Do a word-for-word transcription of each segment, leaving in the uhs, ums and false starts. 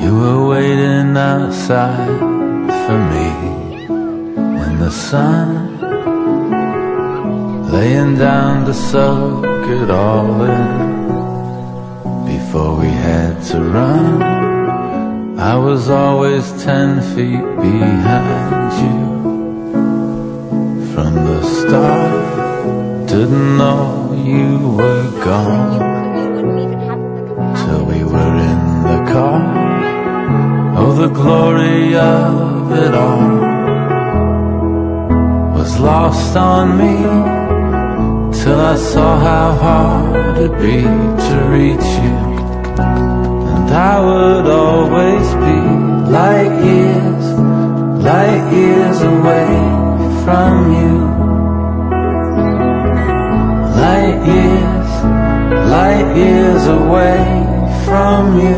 You were waiting outside for me when the sun laying down to soak it all in. Before we had to run, I was always ten feet behind you. From the start, didn't know you were gone till we were in the car. Oh, the glory of it all was lost on me, till I saw how hard it'd be to reach you. And I would always be light years, light years away from you. Light years, light years away from you.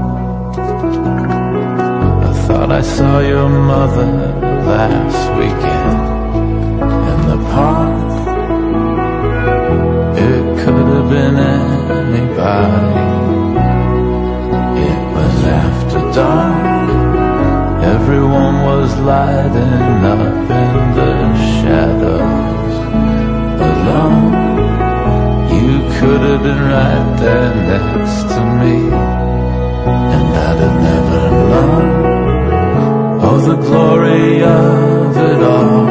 I thought I saw your mother last weekend in the park. It could have been anybody. It was after dark. Everyone was lighting up in the shadows, alone. You could have been right there next to me, and I'd have never known. Oh, the glory of it all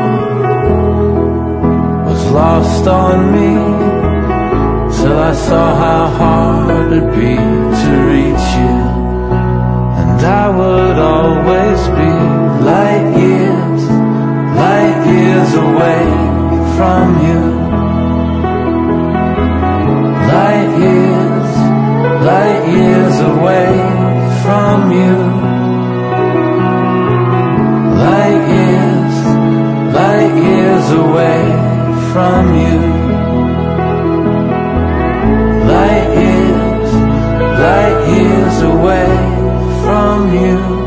was lost on me, till I saw how hard it'd be to reach you. And I would always be light years, light years away from you. Light years, light years away from you. Light years, light years away from you. Light years, light years away from you.